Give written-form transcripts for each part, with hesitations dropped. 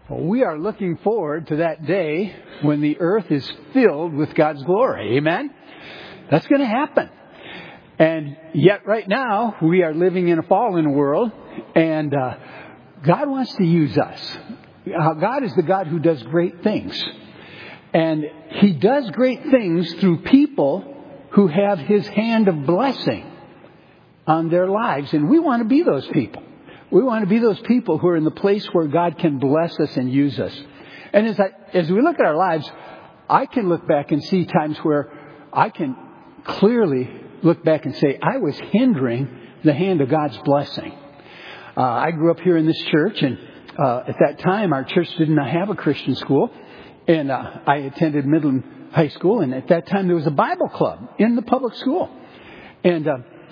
Well, we are looking forward to that day when the earth is filled with God's glory. Amen? That's going to happen. And yet right now, we are living in a fallen world, and God wants to use us. God is the God who does great things. And He does great things through people who have His hand of blessing on their lives. And we want to be those people. We want to be those people who are in the place where God can bless us and use us. And as we look at our lives, I can look back and see times where I can clearly look back and say, I was hindering the hand of God's blessing. I grew up here in this church, and at that time, our church did not have a Christian school. And I attended Midland High School, and at that time, there was a Bible club in the public school. And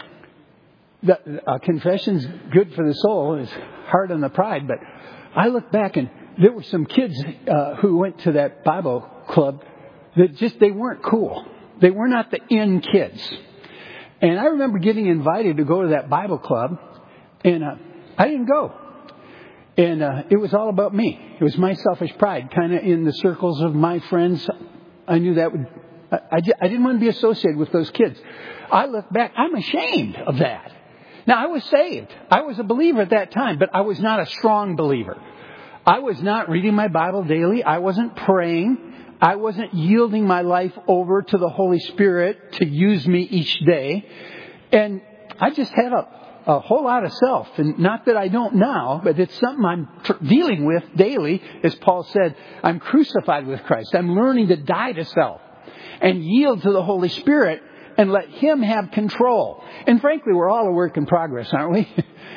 confession's good for the soul, is hard on the pride. But I look back, and there were some kids who went to that Bible club that they weren't cool. They were not the in kids. And I remember getting invited to go to that Bible club, and I didn't go. And it was all about me. It was my selfish pride, kind of in the circles of my friends. I knew that would. I didn't want to be associated with those kids. I look back, I'm ashamed of that. Now, I was saved. I was a believer at that time, but I was not a strong believer. I was not reading my Bible daily. I wasn't praying. I wasn't yielding my life over to the Holy Spirit to use me each day. And I just had a whole lot of self. And not that I don't now, but it's something I'm dealing with daily. As Paul said, I'm crucified with Christ. I'm learning to die to self and yield to the Holy Spirit and let Him have control. And frankly, we're all a work in progress, aren't we?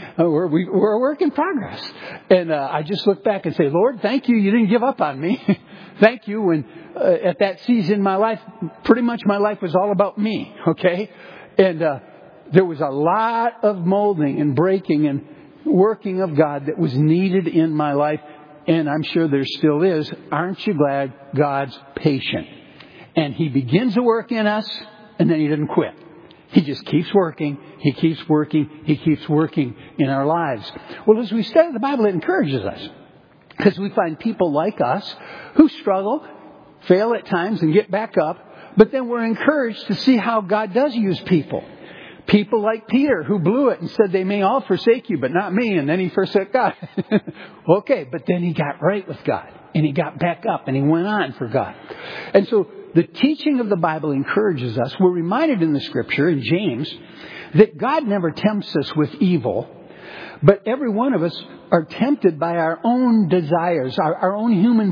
We're a work in progress. And I just look back and say, Lord, thank you. You didn't give up on me. Thank you. When at that season in my life, pretty much my life was all about me. Okay? And there was a lot of molding and breaking and working of God that was needed in my life. And I'm sure there still is. Aren't you glad God's patient? And He begins to work in us, and then He doesn't quit. He just keeps working. He keeps working. He keeps working in our lives. Well, as we study the Bible, it encourages us. Because we find people like us who struggle, fail at times, and get back up. But then we're encouraged to see how God does use people. People like Peter, who blew it and said, they may all forsake you, but not me. And then he forsook God. Okay, but then he got right with God. And he got back up, and he went on for God. And so the teaching of the Bible encourages us. We're reminded in the Scripture, in James, that God never tempts us with evil. But every one of us are tempted by our own desires. Our own human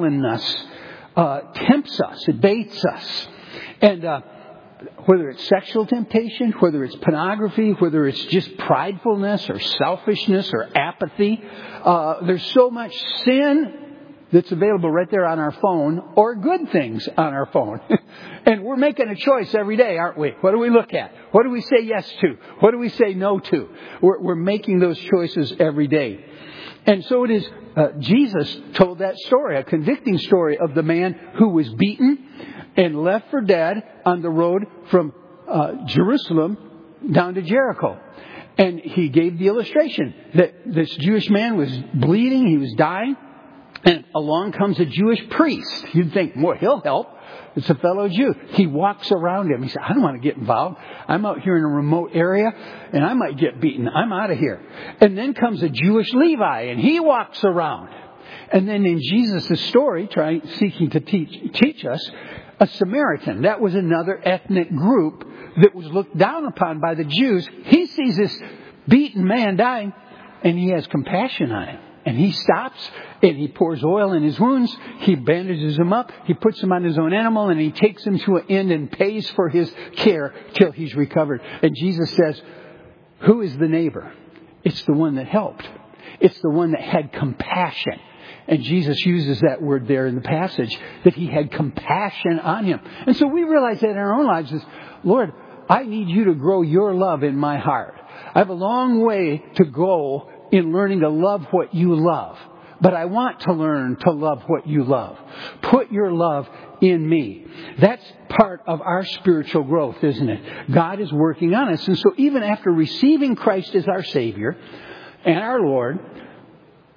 fallenness tempts us. It baits us. And whether it's sexual temptation, whether it's pornography, whether it's just pridefulness or selfishness or apathy, there's so much sin that's available right there on our phone, or good things on our phone. And we're making a choice every day, aren't we? What do we look at? What do we say yes to? What do we say no to? We're making those choices every day. And so it is, Jesus told that story, a convicting story of the man who was beaten and left for dead on the road from Jerusalem down to Jericho. And he gave the illustration that this Jewish man was bleeding, he was dying. And along comes a Jewish priest. You'd think, well, he'll help. It's a fellow Jew. He walks around him. He said, I don't want to get involved. I'm out here in a remote area, and I might get beaten. I'm out of here. And then comes a Jewish Levi, and he walks around. And then in Jesus' story, seeking to teach us, a Samaritan. That was another ethnic group that was looked down upon by the Jews. He sees this beaten man dying, and he has compassion on him. And he stops and he pours oil in his wounds. He bandages him up. He puts him on his own animal, and he takes him to an inn and pays for his care till he's recovered. And Jesus says, who is the neighbor? It's the one that helped. It's the one that had compassion. And Jesus uses that word there in the passage, that he had compassion on him. And so we realize that in our own lives is, Lord, I need you to grow your love in my heart. I have a long way to go in learning to love what you love. But I want to learn to love what you love. Put your love in me. That's part of our spiritual growth, isn't it? God is working on us. And so even after receiving Christ as our Savior and our Lord,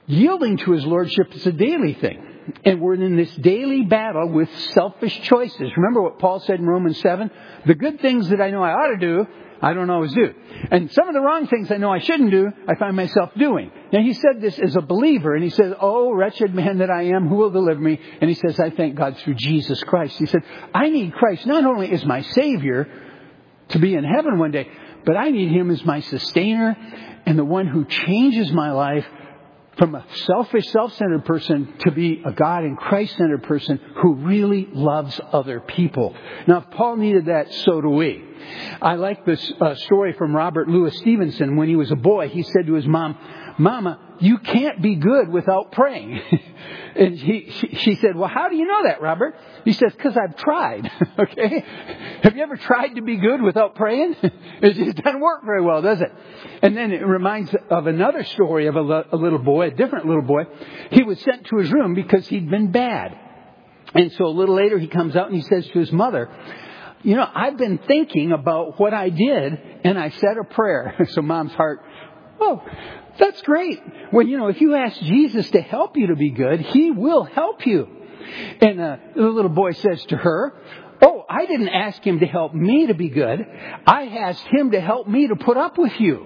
Yielding to His Lordship is a daily thing. And we're in this daily battle with selfish choices. Remember what Paul said in Romans 7? The good things that I know I ought to do, I don't always do. And some of the wrong things I know I shouldn't do, I find myself doing. Now, he said this as a believer, and he says, oh, wretched man that I am, who will deliver me? And he says, I thank God through Jesus Christ. He said, I need Christ not only as my Savior to be in heaven one day, but I need Him as my sustainer and the one who changes my life from a selfish, self-centered person to be a God and Christ-centered person who really loves other people. Now, if Paul needed that, so do we. I like this story from Robert Louis Stevenson. When he was a boy, he said to his mom, Mama, you can't be good without praying. And she said, well, how do you know that, Robert? He says, because I've tried. Okay? Have you ever tried to be good without praying? It just doesn't work very well, does it? And then it reminds of another story of a little boy, a different little boy. He was sent to his room because he'd been bad. And so a little later he comes out and he says to his mother, you know, I've been thinking about what I did and I said a prayer. So Mom's heart, oh, that's great. Well, you know, if you ask Jesus to help you to be good, He will help you. And the little boy says to her, oh, I didn't ask Him to help me to be good. I asked Him to help me to put up with you.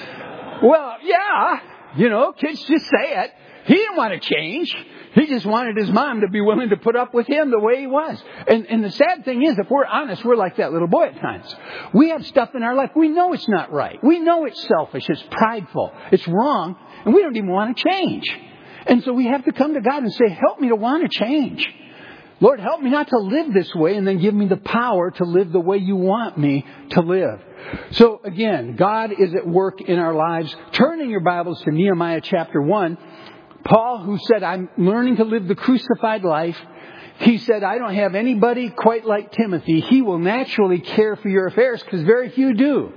Well, yeah, you know, kids just say it. He didn't want to change. He just wanted his mom to be willing to put up with him the way he was. And the sad thing is, if we're honest, we're like that little boy at times. We have stuff in our life. We know it's not right. We know it's selfish. It's prideful. It's wrong. And we don't even want to change. And so we have to come to God and say, help me to want to change. Lord, help me not to live this way, and then give me the power to live the way you want me to live. So again, God is at work in our lives. Turn in your Bibles to Nehemiah chapter 1. Paul, who said, I'm learning to live the crucified life. He said, I don't have anybody quite like Timothy. He will naturally care for your affairs because very few do.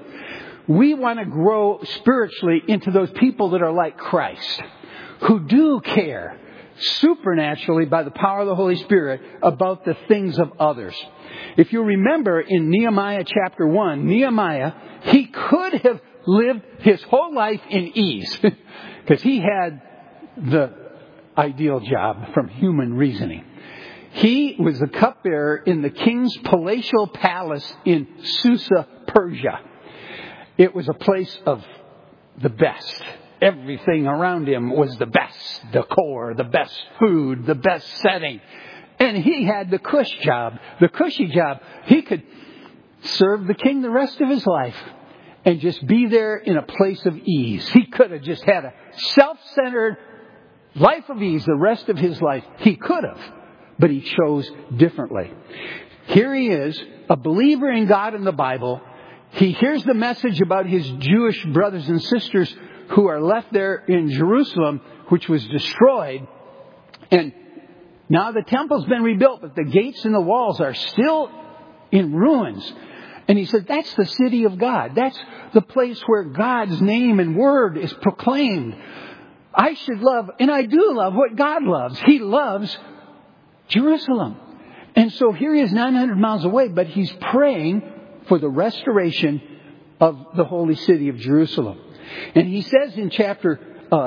We want to grow spiritually into those people that are like Christ, who do care supernaturally by the power of the Holy Spirit about the things of others. If you remember in Nehemiah chapter 1, Nehemiah, he could have lived his whole life in ease because he had the ideal job from human reasoning. He was the cupbearer in the king's palatial palace in Susa, Persia. It was a place of the best. Everything around him was the best decor, the best food, the best setting. And he had the the cushy job. He could serve the king the rest of his life and just be there in a place of ease. He could have just had a self-centered life of ease the rest of his life. He could have, but he chose differently. Here he is, a believer in God and the Bible. He hears the message about his Jewish brothers and sisters who are left there in Jerusalem, which was destroyed. And now the temple's been rebuilt, but the gates and the walls are still in ruins. And he said, that's the city of God. That's the place where God's name and word is proclaimed. I should love, and I do love what God loves. He loves Jerusalem. And so here he is 900 miles away, but he's praying for the restoration of the holy city of Jerusalem. And he says in chapter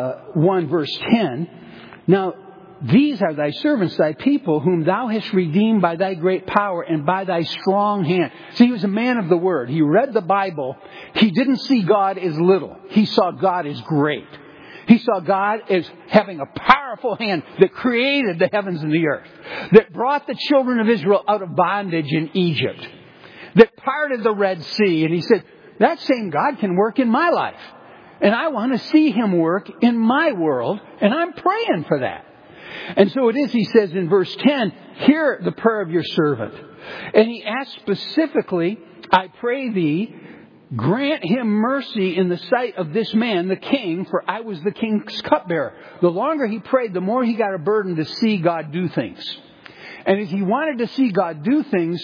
1, verse 10, now these are thy servants, thy people, whom thou hast redeemed by thy great power and by thy strong hand. See, he was a man of the word. He read the Bible. He didn't see God as little. He saw God as great. He saw God as having a powerful hand that created the heavens and the earth, that brought the children of Israel out of bondage in Egypt, that parted the Red Sea. And he said, that same God can work in my life. And I want to see Him work in my world, and I'm praying for that. And so it is, he says in verse 10, hear the prayer of your servant. And he asks specifically, I pray thee, grant him mercy in the sight of this man, the king, for I was the king's cupbearer. The longer he prayed, the more he got a burden to see God do things. And as he wanted to see God do things,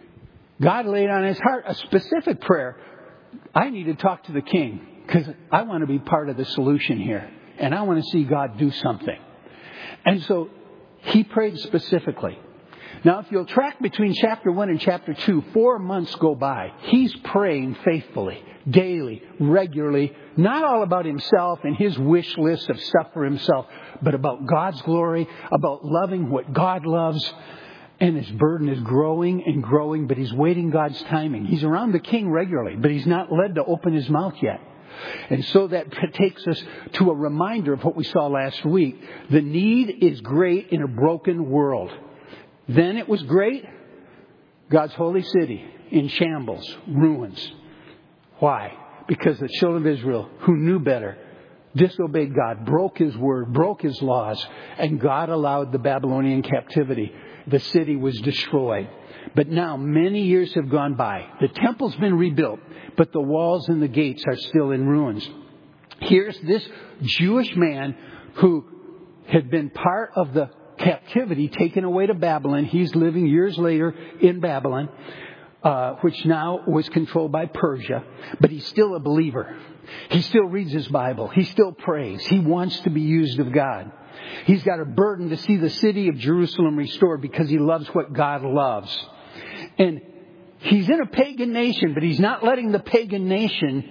God laid on his heart a specific prayer. I need to talk to the king because I want to be part of the solution here. And I want to see God do something. And so he prayed specifically. Now, if you'll track between chapter 1 and chapter 2, 4 months go by. He's praying faithfully, daily, regularly, not all about himself and his wish list of stuff for himself, but about God's glory, about loving what God loves. And his burden is growing and growing, but he's waiting God's timing. He's around the king regularly, but he's not led to open his mouth yet. And so that takes us to a reminder of what we saw last week. The need is great in a broken world. Then it was great. God's holy city in shambles, ruins. Why? Because the children of Israel, who knew better, disobeyed God, broke his word, broke his laws, and God allowed the Babylonian captivity. The city was destroyed. But now many years have gone by. The temple's been rebuilt, but the walls and the gates are still in ruins. Here's this Jewish man who had been part of the captivity taken away to Babylon. He's living years later in Babylon, which now was controlled by Persia. But he's still a believer. He still reads his Bible. He still prays. He wants to be used of God. He's got a burden to see the city of Jerusalem restored because he loves what God loves. And he's in a pagan nation, but he's not letting the pagan nation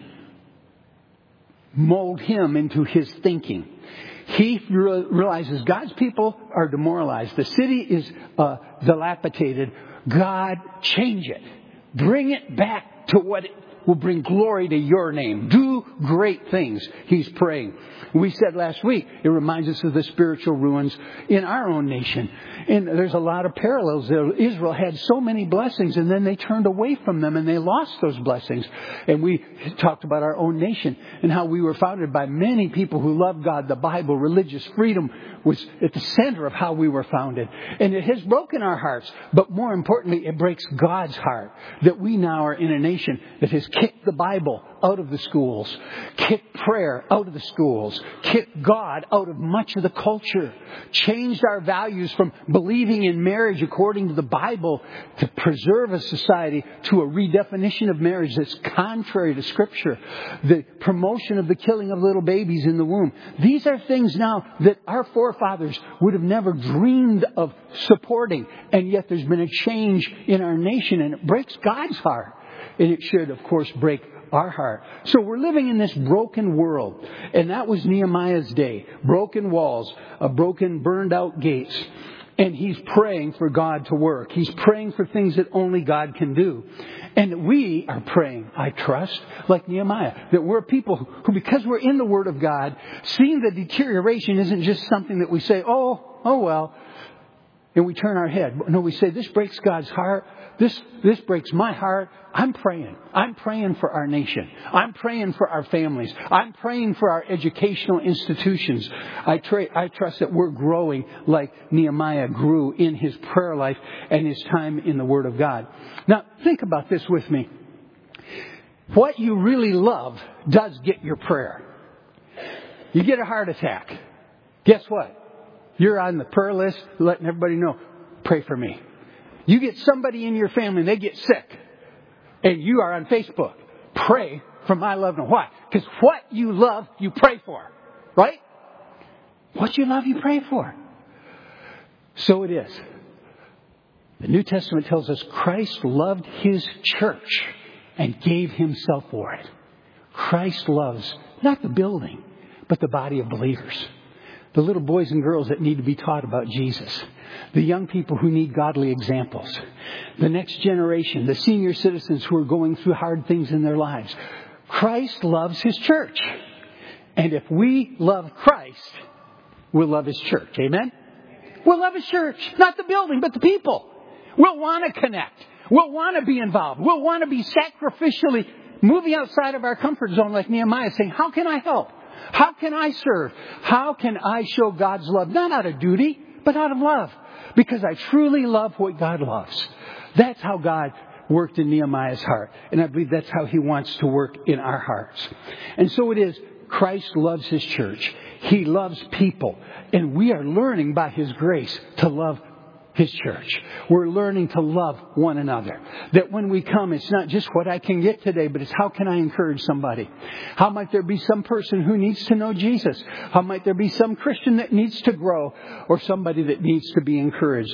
mold him into his thinking. He realizes God's people are demoralized. The city is dilapidated. God, change it. Bring it back to what will bring glory to your name. Do great things. He's praying. We said last week, it reminds us of the spiritual ruins in our own nation. And there's a lot of parallels there. Israel had so many blessings, and then they turned away from them, and they lost those blessings. And we talked about our own nation and how we were founded by many people who loved God, the Bible, religious freedom was at the center of how we were founded. And it has broken our hearts, but more importantly, it breaks God's heart that we now are in a nation that has kicked the Bible out of the schools, kicked prayer out of the schools, kicked God out of much of the culture, changed our values from believing in marriage according to the Bible to preserve a society to a redefinition of marriage that's contrary to Scripture, the promotion of the killing of little babies in the womb. These are things now that our forefathers would have never dreamed of supporting, and yet there's been a change in our nation, and it breaks God's heart. And it should, of course, break our heart. So we're living in this broken world. And that was Nehemiah's day. Broken walls, broken, burned out gates. And he's praying for God to work. He's praying for things that only God can do. And we are praying, I trust, like Nehemiah, that we're people who, because we're in the Word of God, seeing the deterioration isn't just something that we say, oh well, and we turn our head. No, we say, this breaks God's heart. This breaks my heart. I'm praying. I'm praying for our nation. I'm praying for our families. I'm praying for our educational institutions. I trust that we're growing like Nehemiah grew in his prayer life and his time in the Word of God. Now, think about this with me. What you really love does get your prayer. You get a heart attack. Guess what? You're on the prayer list letting everybody know, pray for me. You get somebody in your family and they get sick. And you are on Facebook. Pray for my loved one. Why? Because what you love, you pray for. Right? What you love, you pray for. So it is. The New Testament tells us Christ loved His church and gave Himself for it. Christ loves not the building, but the body of believers. The little boys and girls that need to be taught about Jesus. The young people who need godly examples. The next generation, the senior citizens who are going through hard things in their lives. Christ loves His church. And if we love Christ, we'll love His church. Amen? We'll love His church. Not the building, but the people. We'll want to connect. We'll want to be involved. We'll want to be sacrificially moving outside of our comfort zone like Nehemiah, saying, how can I help? How can I serve? How can I show God's love? Not out of duty, but out of love. Because I truly love what God loves. That's how God worked in Nehemiah's heart. And I believe that's how He wants to work in our hearts. And so it is, Christ loves His church. He loves people. And we are learning by His grace to love His church. We're learning to love one another. That when we come, it's not just what I can get today, but it's how can I encourage somebody? How might there be some person who needs to know Jesus? How might there be some Christian that needs to grow or somebody that needs to be encouraged?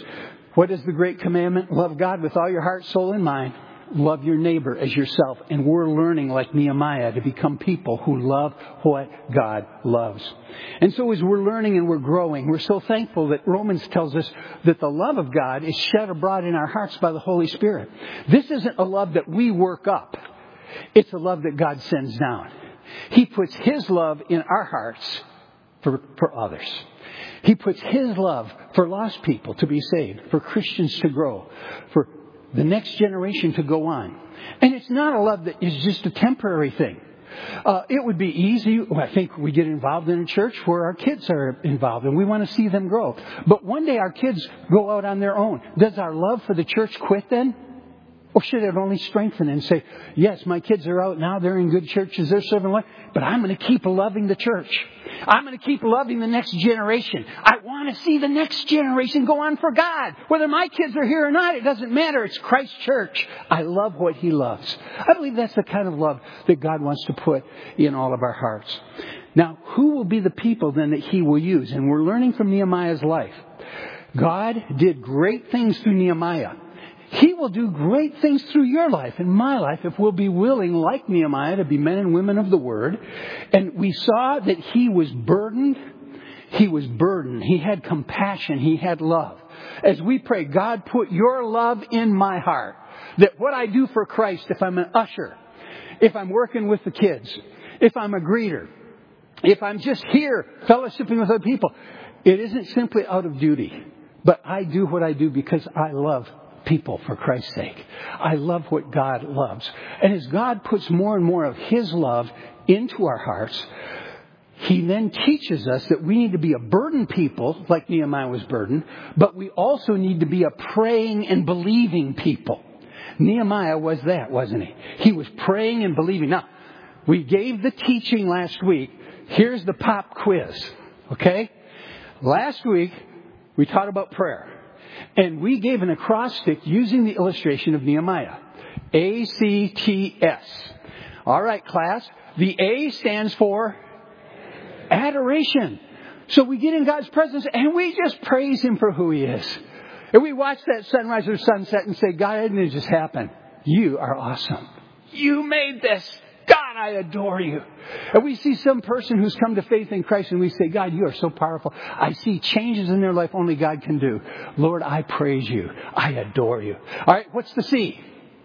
What is the great commandment? Love God with all your heart, soul, and mind. Love your neighbor as yourself. And we're learning, like Nehemiah, to become people who love what God loves. And so as we're learning and we're growing, we're so thankful that Romans tells us that the love of God is shed abroad in our hearts by the Holy Spirit. This isn't a love that we work up. It's a love that God sends down. He puts His love in our hearts for others. He puts His love for lost people to be saved, for Christians to grow, for the next generation to go on. And it's not a love that is just a temporary thing. It would be easy, I think, we get involved in a church where our kids are involved and we want to see them grow. But one day our kids go out on their own. Does our love for the church quit then? Or should it only strengthen and say, yes, my kids are out now, they're in good churches, they're serving life, but I'm going to keep loving the church. I'm going to keep loving the next generation. I want to see the next generation go on for God. Whether my kids are here or not, it doesn't matter. It's Christ's church. I love what He loves. I believe that's the kind of love that God wants to put in all of our hearts. Now, who will be the people then that He will use? And we're learning from Nehemiah's life. God did great things through Nehemiah. He will do great things through your life and my life if we'll be willing, like Nehemiah, to be men and women of the Word. And we saw that he was burdened. He was burdened. He had compassion. He had love. As we pray, God, put your love in my heart. That what I do for Christ, if I'm an usher, if I'm working with the kids, if I'm a greeter, if I'm just here fellowshipping with other people, it isn't simply out of duty. But I do what I do because I love people for Christ's sake. I love what God loves. And as God puts more and more of His love into our hearts, He then teaches us that we need to be a burdened people, like Nehemiah was burdened, but we also need to be a praying and believing people. Nehemiah was that, wasn't he? He was praying and believing. Now, we gave the teaching last week. Here's the pop quiz. Okay? Last week, we taught about prayer. And we gave an acrostic using the illustration of Nehemiah. ACTS. All right, class. The A stands for adoration. So we get in God's presence and we just praise Him for who He is. And we watch that sunrise or sunset and say, God, it didn't just happen. You are awesome. You made this. God, I adore you. And we see some person who's come to faith in Christ and we say, God, you are so powerful. I see changes in their life only God can do. Lord, I praise you. I adore you. All right, what's the C?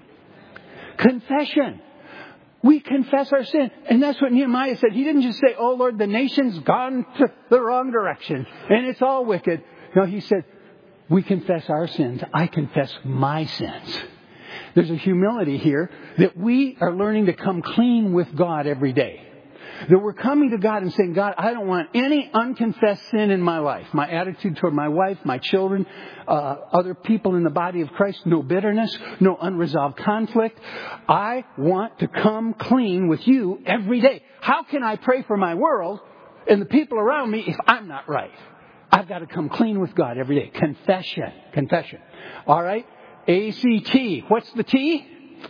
Confession. We confess our sin. And that's what Nehemiah said. He didn't just say, oh, Lord, the nation's gone to the wrong direction and it's all wicked. No, he said, we confess our sins. I confess my sins. There's a humility here that we are learning to come clean with God every day. That we're coming to God and saying, God, I don't want any unconfessed sin in my life. My attitude toward my wife, my children, other people in the body of Christ. No bitterness, no unresolved conflict. I want to come clean with you every day. How can I pray for my world and the people around me if I'm not right? I've got to come clean with God every day. Confession. All right? ACT. What's the T?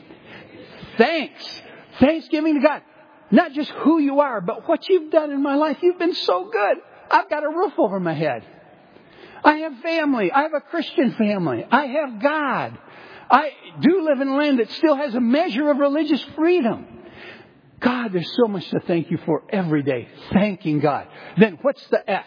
Thanks. Thanksgiving to God. Not just who you are, but what you've done in my life. You've been so good. I've got a roof over my head. I have family. I have a Christian family. I have God. I do live in a land that still has a measure of religious freedom. God, there's so much to thank you for every day. Thanking God. Then what's the S?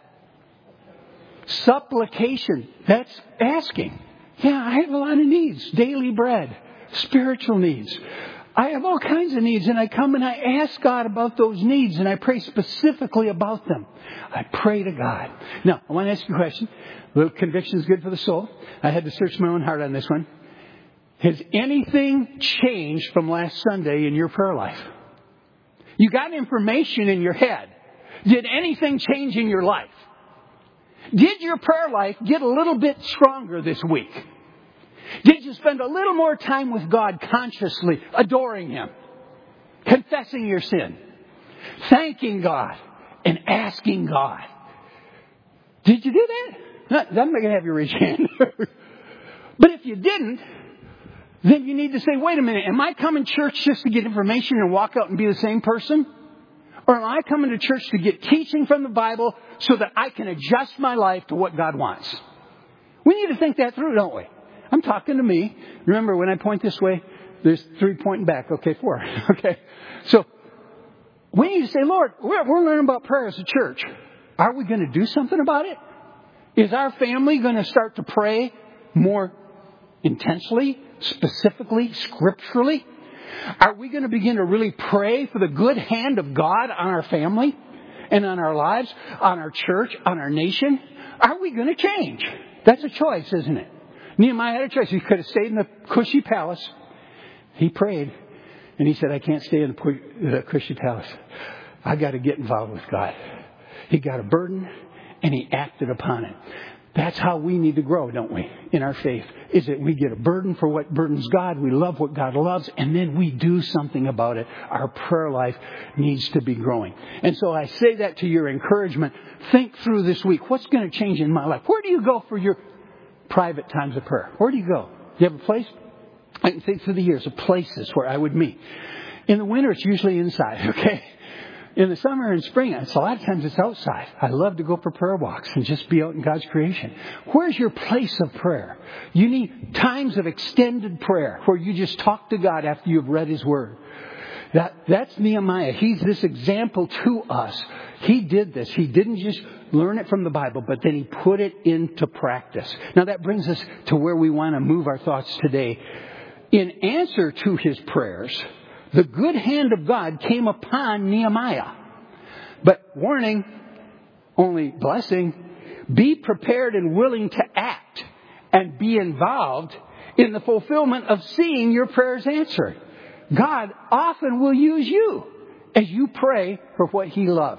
Supplication. That's asking. Yeah, I have a lot of needs. Daily bread, spiritual needs. I have all kinds of needs, and I come and I ask God about those needs, and I pray specifically about them. I pray to God. Now, I want to ask you a question. A little conviction is good for the soul. I had to search my own heart on this one. Has anything changed from last Sunday in your prayer life? You got information in your head. Did anything change in your life? Did your prayer life get a little bit stronger this week? Did you spend a little more time with God consciously, adoring Him, confessing your sin, thanking God, and asking God? Did you do that? I'm not going to have you raise your hand. But if you didn't, then you need to say, wait a minute, am I coming to church just to get information and walk out and be the same person? Or am I coming to church to get teaching from the Bible so that I can adjust my life to what God wants? We need to think that through, don't we? I'm talking to me. Remember, when I point this way, there's 3 pointing back. Okay, 4. Okay. So, we need to say, Lord, we're learning about prayer as a church. Are we going to do something about it? Is our family going to start to pray more intensely, specifically, scripturally? Are we going to begin to really pray for the good hand of God on our family and on our lives, on our church, on our nation? Are we going to change? That's a choice, isn't it? Nehemiah had a choice. He could have stayed in the cushy palace. He prayed, and he said, I can't stay in the cushy palace. I got to get involved with God. He got a burden, and he acted upon it. That's how we need to grow, don't we, in our faith, is that we get a burden for what burdens God. We love what God loves, and then we do something about it. Our prayer life needs to be growing. And so I say that to your encouragement. Think through this week. What's going to change in my life? Where do you go for your private times of prayer? Where do you go? Do you have a place? I can think through the years of places where I would meet. In the winter, it's usually inside, okay? In the summer and spring, a lot of times it's outside. I love to go for prayer walks and just be out in God's creation. Where's your place of prayer? You need times of extended prayer where you just talk to God after you've read His Word. That's Nehemiah. He's this example to us. He did this. He didn't just learn it from the Bible, but then he put it into practice. Now that brings us to where we want to move our thoughts today. In answer to his prayers, the good hand of God came upon Nehemiah. But warning, only blessing, be prepared and willing to act and be involved in the fulfillment of seeing your prayers answered. God often will use you as you pray for what He loves.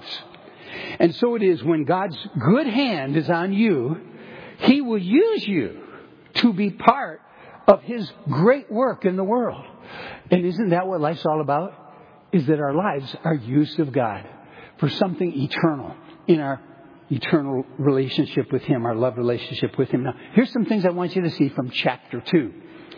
And so it is when God's good hand is on you, He will use you to be part of His great work in the world. And isn't that what life's all about? Is that our lives are used of God for something eternal in our eternal relationship with Him, our love relationship with Him. Now, here's some things I want you to see from chapter 2.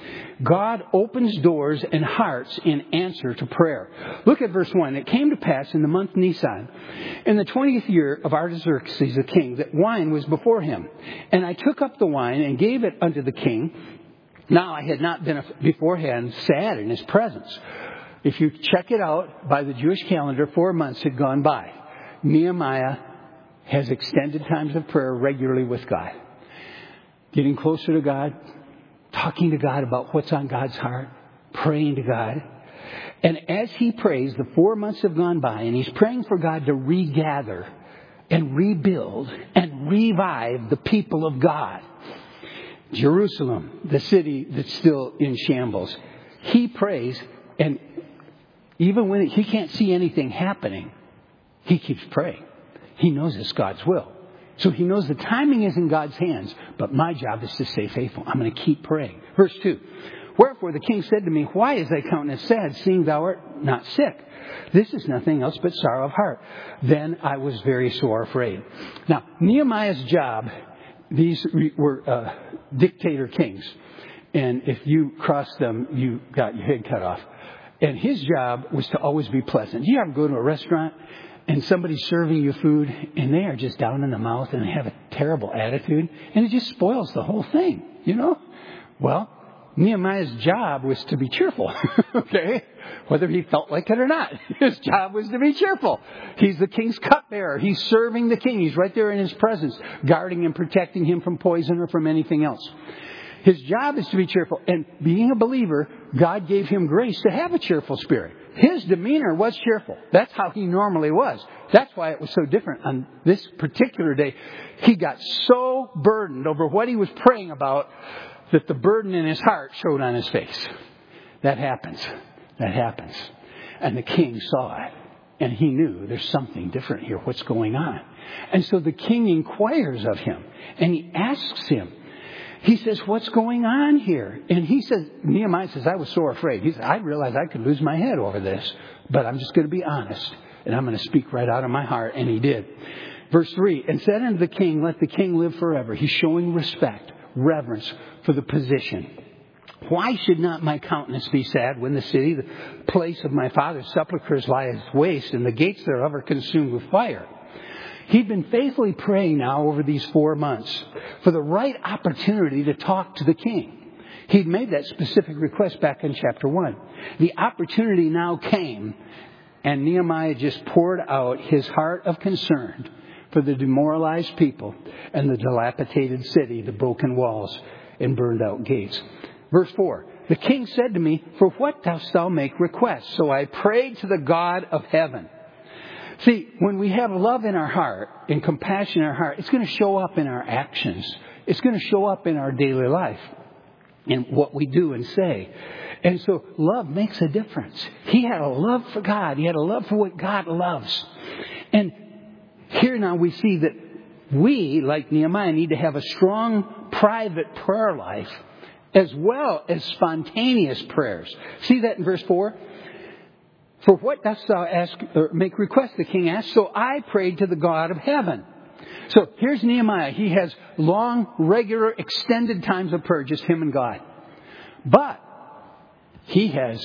God opens doors and hearts in answer to prayer. Look at verse 1. It came to pass in the month Nisan, in the 20th year of Artaxerxes the king, that wine was before him. And I took up the wine and gave it unto the king. Now I had not been beforehand sad in his presence. If you check it out, by the Jewish calendar, 4 months had gone by. Nehemiah has extended times of prayer regularly with God. Getting closer to God, talking to God about what's on God's heart, praying to God. And as he prays, the 4 months have gone by, and he's praying for God to regather and rebuild and revive the people of God. Jerusalem, the city that's still in shambles. He prays, and even when he can't see anything happening, he keeps praying. He knows it's God's will. So he knows the timing is in God's hands, but my job is to stay faithful. I'm going to keep praying. Verse 2. Wherefore the king said to me, why is thy countenance sad, seeing thou art not sick? This is nothing else but sorrow of heart. Then I was very sore afraid. Now, Nehemiah's job, these were dictator kings. And if you crossed them, you got your head cut off. And his job was to always be pleasant. You ever go to a restaurant and somebody's serving you food and they are just down in the mouth and they have a terrible attitude and it just spoils the whole thing, you know? Well, Nehemiah's job was to be cheerful, okay? Whether he felt like it or not. His job was to be cheerful. He's the king's cupbearer. He's serving the king. He's right there in his presence, guarding and protecting him from poison or from anything else. His job is to be cheerful. And being a believer, God gave him grace to have a cheerful spirit. His demeanor was cheerful. That's how he normally was. That's why it was so different on this particular day. He got so burdened over what he was praying about that the burden in his heart showed on his face. That happens. That happens. And the king saw it. And he knew there's something different here. What's going on? And so the king inquires of him. And he asks him. He says, what's going on here? And he says, Nehemiah says, I was so afraid. He said, I realized I could lose my head over this, but I'm just going to be honest. And I'm going to speak right out of my heart. And he did. Verse 3, and said unto the king, let the king live forever. He's showing respect, reverence for the position. Why should not my countenance be sad when the city, the place of my father's sepulchres, lies waste, and the gates thereof are consumed with fire? He'd been faithfully praying now over these 4 months for the right opportunity to talk to the king. He'd made that specific request back in chapter 1. The opportunity now came, and Nehemiah just poured out his heart of concern for the demoralized people and the dilapidated city, the broken walls and burned out gates. Verse 4, the king said to me, for what dost thou make request? So I prayed to the God of heaven. See, when we have love in our heart and compassion in our heart, it's going to show up in our actions. It's going to show up in our daily life, in what we do and say. And so love makes a difference. He had a love for God. He had a love for what God loves. And here now we see that we, like Nehemiah, need to have a strong private prayer life as well as spontaneous prayers. See that in verse 4? For what dost thou ask or make request? The king asked. So I prayed to the God of heaven. So here's Nehemiah. He has long, regular, extended times of prayer, just him and God. But he has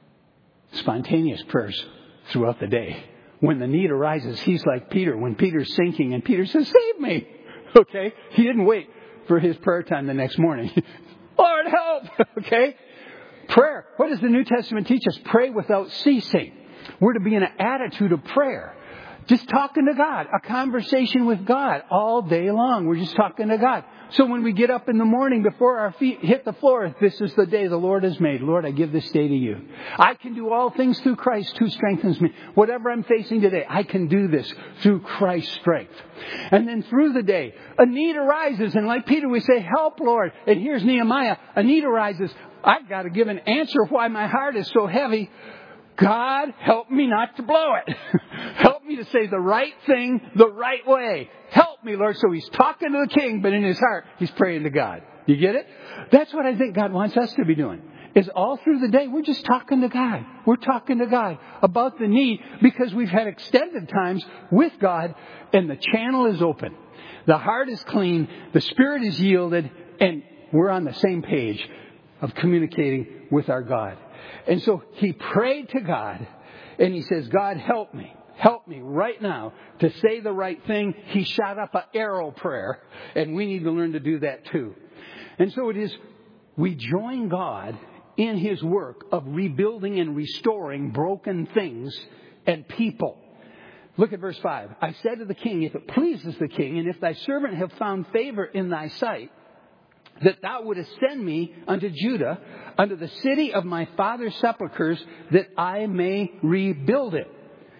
spontaneous prayers throughout the day. When the need arises, he's like Peter. When Peter's sinking and Peter says, save me. Okay? He didn't wait for his prayer time the next morning. Lord, help. Okay? Prayer. What does the New Testament teach us? Pray without ceasing. We're to be in an attitude of prayer. Just talking to God. A conversation with God all day long. We're just talking to God. So when we get up in the morning before our feet hit the floor, this is the day the Lord has made. Lord, I give this day to you. I can do all things through Christ who strengthens me. Whatever I'm facing today, I can do this through Christ's strength. And then through the day, a need arises. And like Peter, we say, help, Lord. And here's Nehemiah. A need arises. I've got to give an answer why my heart is so heavy. God, help me not to blow it. Help me to say the right thing the right way. Help me, Lord. So he's talking to the king, but in his heart, he's praying to God. You get it? That's what I think God wants us to be doing. Is all through the day, we're just talking to God. We're talking to God about the need because we've had extended times with God and the channel is open. The heart is clean. The spirit is yielded. And we're on the same page of communicating with our God. And so he prayed to God and he says, God, help me. Help me right now to say the right thing. He shot up an arrow prayer, and we need to learn to do that too. And so it is, we join God in his work of rebuilding and restoring broken things and people. Look at verse 5. I said to the king, if it pleases the king, and if thy servant have found favor in thy sight, that thou wouldest send me unto Judah, unto the city of my father's sepulchres, that I may rebuild it.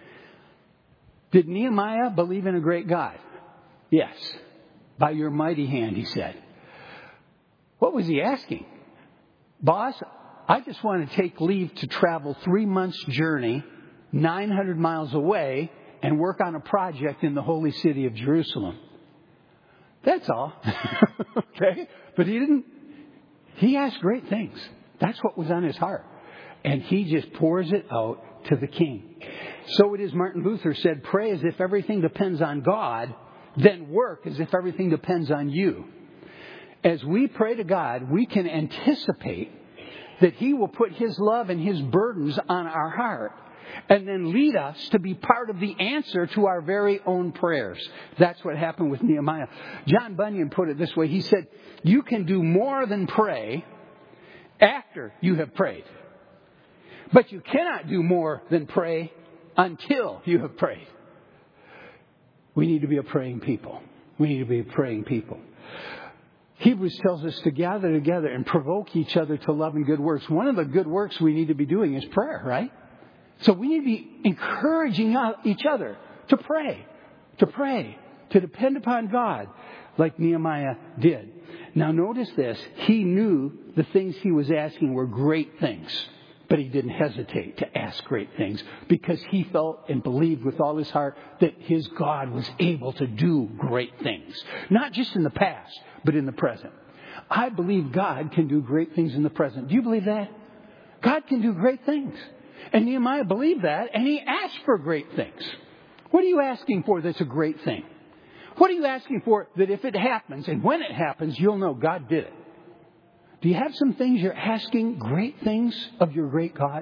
Did Nehemiah believe in a great God? Yes. By your mighty hand, he said. What was he asking? Boss, I just want to take leave to travel 3 months' journey, 900 miles away, and work on a project in the holy city of Jerusalem. That's all. Okay? But he asked great things. That's what was on his heart. And he just pours it out to the king. So it is, Martin Luther said, pray as if everything depends on God, then work as if everything depends on you. As we pray to God, we can anticipate that he will put his love and his burdens on our heart and then lead us to be part of the answer to our very own prayers. That's what happened with Nehemiah. John Bunyan put it this way. He said, you can do more than pray after you have prayed. But you cannot do more than pray until you have prayed. We need to be a praying people. We need to be a praying people. Hebrews tells us to gather together and provoke each other to love and good works. One of the good works we need to be doing is prayer, right? So we need to be encouraging each other to pray, to depend upon God like Nehemiah did. Now notice this. He knew the things he was asking were great things, but he didn't hesitate to ask great things because he felt and believed with all his heart that his God was able to do great things. Not just in the past, but in the present. I believe God can do great things in the present. Do you believe that? God can do great things. And Nehemiah believed that, and he asked for great things. What are you asking for that's a great thing? What are you asking for that if it happens, and when it happens, you'll know God did it? Do you have some things you're asking great things of your great God?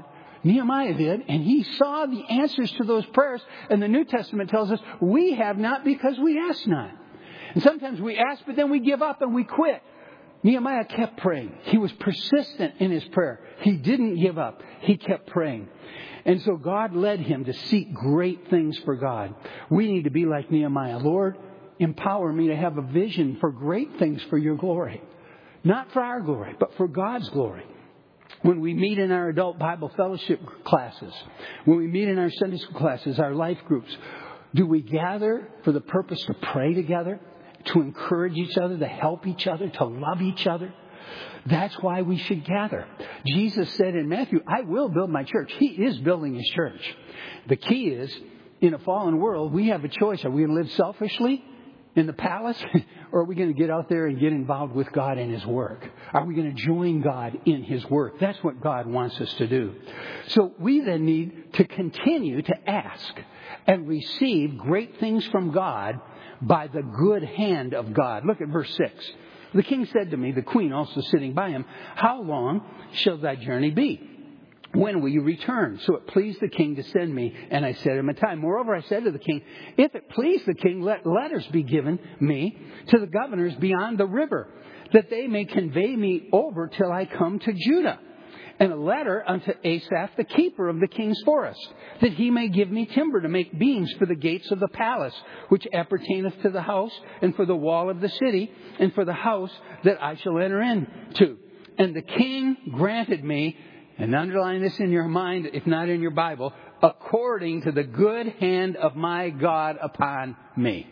Nehemiah did, and he saw the answers to those prayers. And the New Testament tells us we have not because we ask not. And sometimes we ask, but then we give up and we quit. Nehemiah kept praying. He was persistent in his prayer. He didn't give up. He kept praying. And so God led him to seek great things for God. We need to be like Nehemiah. Lord, empower me to have a vision for great things for your glory. Not for our glory, but for God's glory. When we meet in our adult Bible fellowship classes, when we meet in our Sunday school classes, our life groups, do we gather for the purpose to pray together, to encourage each other, to help each other, to love each other? That's why we should gather. Jesus said in Matthew, I will build my church. He is building his church. The key is, in a fallen world, we have a choice. Are we going to live selfishly in the palace? Or are we going to get out there and get involved with God in his work? Are we going to join God in his work? That's what God wants us to do. So we then need to continue to ask and receive great things from God by the good hand of God. Look at verse 6. The king said to me, the queen also sitting by him, how long shall thy journey be? When will you return? So it pleased the king to send me, and I set him a time. Moreover, I said to the king, if it please the king, let letters be given me to the governors beyond the river, that they may convey me over till I come to Judah. And a letter unto Asaph, the keeper of the king's forest, that he may give me timber to make beams for the gates of the palace, which appertaineth to the house, and for the wall of the city, and for the house that I shall enter into. And the king granted me, and underline this in your mind, if not in your Bible, according to the good hand of my God upon me.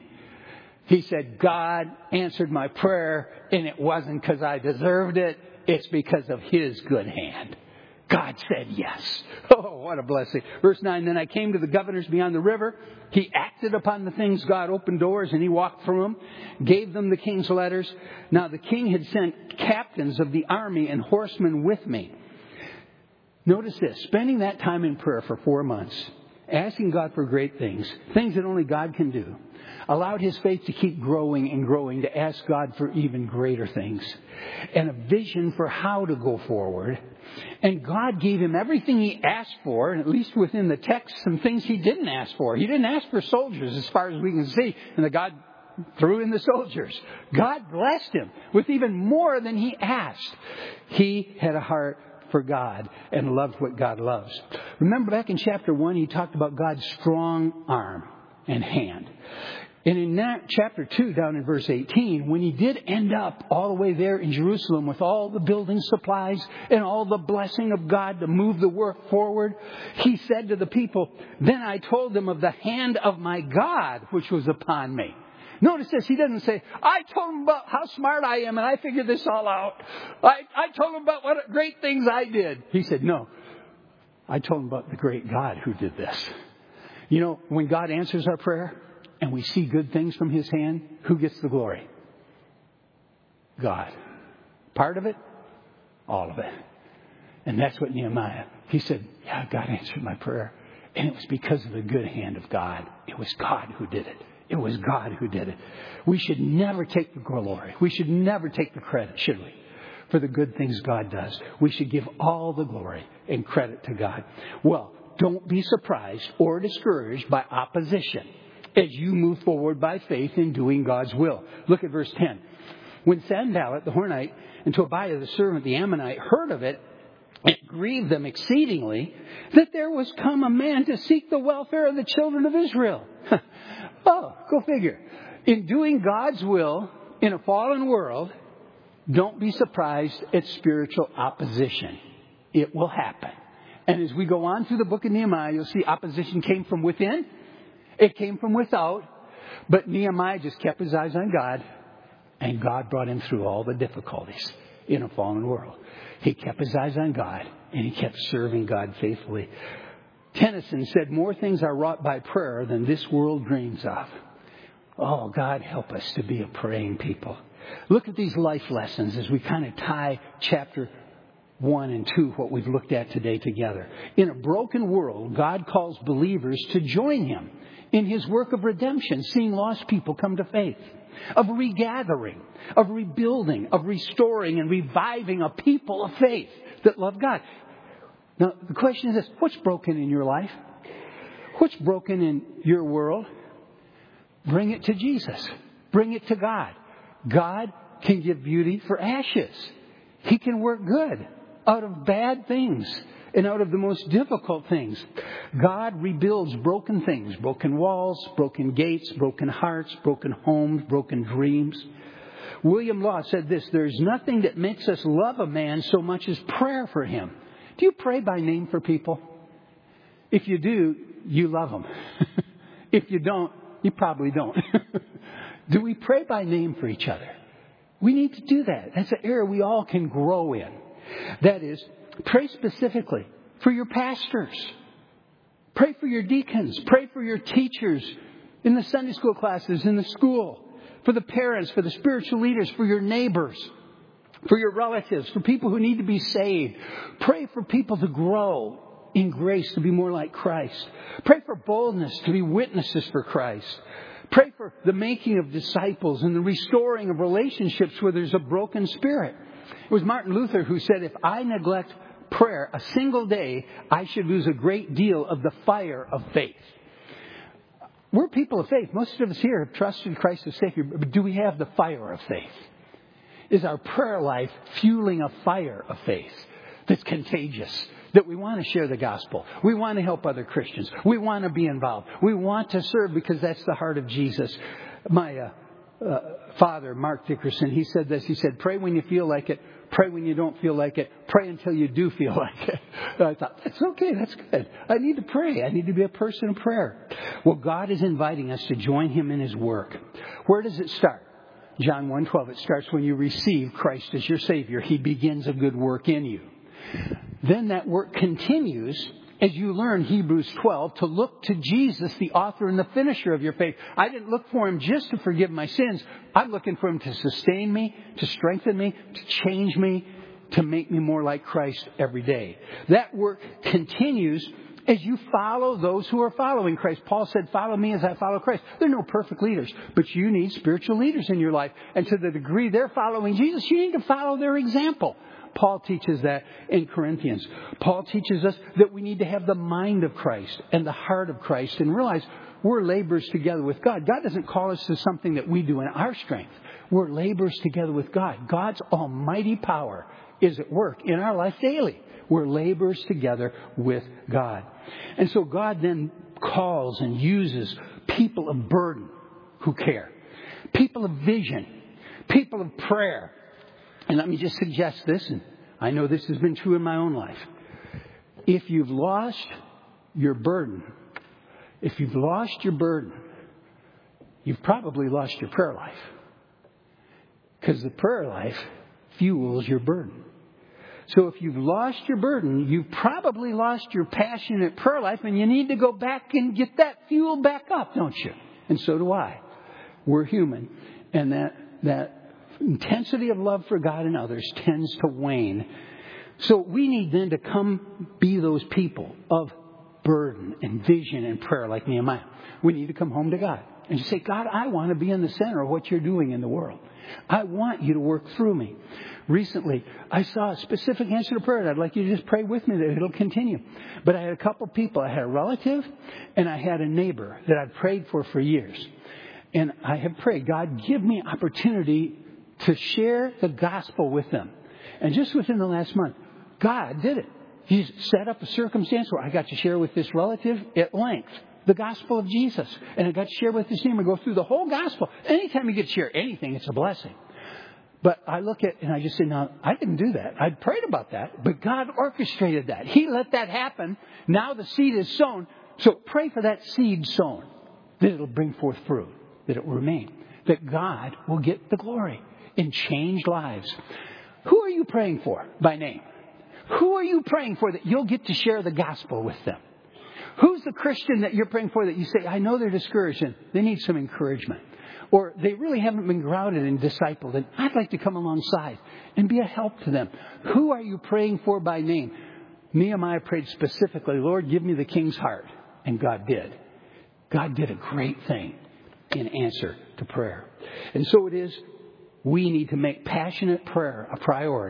He said, God answered my prayer, and it wasn't because I deserved it. It's because of his good hand. God said yes. Oh, what a blessing. Verse 9, then I came to the governors beyond the river. He acted upon the things. God opened doors and he walked through them, gave them the king's letters. Now the king had sent captains of the army and horsemen with me. Notice this, spending that time in prayer for 4 months, asking God for great things, things that only God can do, allowed his faith to keep growing and growing, to ask God for even greater things, and a vision for how to go forward. And God gave him everything he asked for, and at least within the text, some things he didn't ask for. He didn't ask for soldiers as far as we can see, and God threw in the soldiers. God blessed him with even more than he asked. He had a heart for God and loved what God loves. Remember back in chapter 1, he talked about God's strong arm and hand. And in that chapter 2, down in verse 18, when he did end up all the way there in Jerusalem with all the building supplies and all the blessing of God to move the work forward, he said to the people, then I told them of the hand of my God which was upon me. Notice this, he doesn't say, I told them about how smart I am and I figured this all out. I told them about what great things I did. He said, no, I told them about the great God who did this. You know, when God answers our prayer and we see good things from his hand, who gets the glory? God. Part of it? All of it. And that's what Nehemiah, he said, yeah, God answered my prayer. And it was because of the good hand of God. It was God who did it. It was God who did it. We should never take the glory. We should never take the credit, should we? For the good things God does. We should give all the glory and credit to God. Well, don't be surprised or discouraged by opposition as you move forward by faith in doing God's will. Look at verse 10. When Sanballat the Horonite and Tobiah the servant the Ammonite heard of it, it grieved them exceedingly that there was come a man to seek the welfare of the children of Israel. Oh, go figure. In doing God's will in a fallen world, don't be surprised at spiritual opposition. It will happen. And as we go on through the book of Nehemiah, you'll see opposition came from within. It came from without. But Nehemiah just kept his eyes on God. And God brought him through all the difficulties in a fallen world. He kept his eyes on God. And he kept serving God faithfully. Tennyson said, more things are wrought by prayer than this world dreams of. Oh, God, help us to be a praying people. Look at these life lessons as we kind of tie chapter 1 and 2, what we've looked at today together. In a broken world, God calls believers to join him in his work of redemption, seeing lost people come to faith, of regathering, of rebuilding, of restoring and reviving a people of faith that love God. Now, the question is this: what's broken in your life? What's broken in your world? Bring it to Jesus. Bring it to God. God can give beauty for ashes. He can work good out of bad things and out of the most difficult things. God rebuilds broken things, broken walls, broken gates, broken hearts, broken homes, broken dreams. William Law said this: there's nothing that makes us love a man so much as prayer for him. Do you pray by name for people? If you do, you love them. If you don't, you probably don't. Do we pray by name for each other? We need to do that. That's an area we all can grow in. That is, pray specifically for your pastors. Pray for your deacons. Pray for your teachers in the Sunday school classes, in the school. For the parents, for the spiritual leaders, for your neighbors, for your relatives, for people who need to be saved. Pray for people to grow in grace, to be more like Christ. Pray for boldness, to be witnesses for Christ. Pray for the making of disciples and the restoring of relationships where there's a broken spirit. It was Martin Luther who said, if I neglect prayer a single day, I should lose a great deal of the fire of faith. We're people of faith. Most of us here have trusted Christ as Savior. But do we have the fire of faith? Is our prayer life fueling a fire of faith that's contagious? That we want to share the gospel. We want to help other Christians. We want to be involved. We want to serve because that's the heart of Jesus. My father, Mark Dickerson, he said this. He said, pray when you feel like it. Pray when you don't feel like it. Pray until you do feel like it. And I thought, that's okay. That's good. I need to pray. I need to be a person of prayer. Well, God is inviting us to join Him in His work. Where does it start? John 1:12. It starts when you receive Christ as your Savior. He begins a good work in you. Then that work continues as you learn Hebrews 12 to look to Jesus, the author and the finisher of your faith. I didn't look for Him just to forgive my sins. I'm looking for Him to sustain me, to strengthen me, to change me, to make me more like Christ every day. That work continues as you follow those who are following Christ. Paul said, follow me as I follow Christ. There are no perfect leaders, but you need spiritual leaders in your life. And to the degree they're following Jesus, you need to follow their example. Paul teaches that in Corinthians. Paul teaches us that we need to have the mind of Christ and the heart of Christ and realize we're laborers together with God. God doesn't call us to something that we do in our strength. We're laborers together with God. God's almighty power is at work in our life daily. We're laborers together with God. And so God then calls and uses people of burden who care. People of vision. People of prayer. And let me just suggest this, and I know this has been true in my own life. If you've lost your burden, you've probably lost your prayer life. Because the prayer life fuels your burden. So if you've lost your burden, you've probably lost your passionate prayer life, and you need to go back and get that fuel back up, don't you? And so do I. We're human, and that intensity of love for God and others tends to wane. So we need then to come be those people of burden and vision and prayer like Nehemiah. We need to come home to God and just say, God, I want to be in the center of what you're doing in the world. I want you to work through me. Recently, I saw a specific answer to prayer, and I'd like you to just pray with me that it'll continue. But I had a couple people. I had a relative and I had a neighbor that I've prayed for years. And I have prayed, God, give me opportunity to share the gospel with them. And just within the last month, God did it. He set up a circumstance where I got to share with this relative at length the gospel of Jesus. And I got to share with this neighbor, go through the whole gospel. Anytime you get to share anything, it's a blessing. But I look at and I just say, no, I didn't do that. I prayed about that. But God orchestrated that. He let that happen. Now the seed is sown. So pray for that seed sown, that it'll bring forth fruit, that it will remain, that God will get the glory in changed lives. Who are you praying for by name? Who are you praying for that you'll get to share the gospel with them? Who's the Christian that you're praying for that you say, I know they're discouraged and they need some encouragement? Or they really haven't been grounded and discipled, and I'd like to come alongside and be a help to them. Who are you praying for by name? Nehemiah prayed specifically, Lord, give me the king's heart. And God did. God did a great thing in answer to prayer. And so it is, we need to make passionate prayer a priority.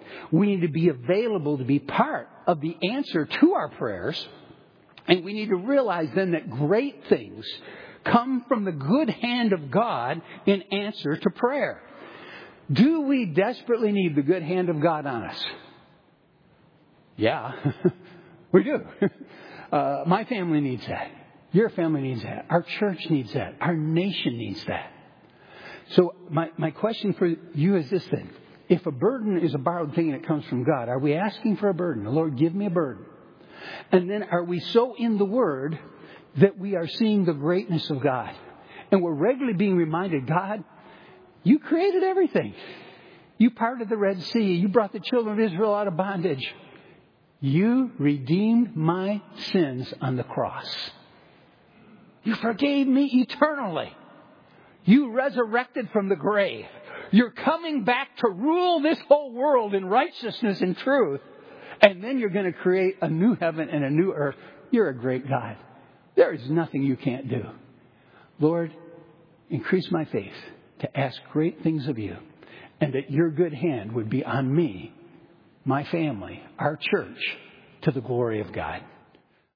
We need to be available to be part of the answer to our prayers. And we need to realize then that great things come from the good hand of God in answer to prayer. Do we desperately need the good hand of God on us? Yeah, we do. My family needs that. Your family needs that. Our church needs that. Our nation needs that. So my question for you is this then. If a burden is a borrowed thing and it comes from God, are we asking for a burden? The Lord, give me a burden. And then are we so in the Word that we are seeing the greatness of God? And we're regularly being reminded, God, you created everything. You parted the Red Sea. You brought the children of Israel out of bondage. You redeemed my sins on the cross. You forgave me eternally. You resurrected from the grave. You're coming back to rule this whole world in righteousness and truth. And then you're going to create a new heaven and a new earth. You're a great God. There is nothing you can't do. Lord, increase my faith to ask great things of you, and that your good hand would be on me, my family, our church, to the glory of God.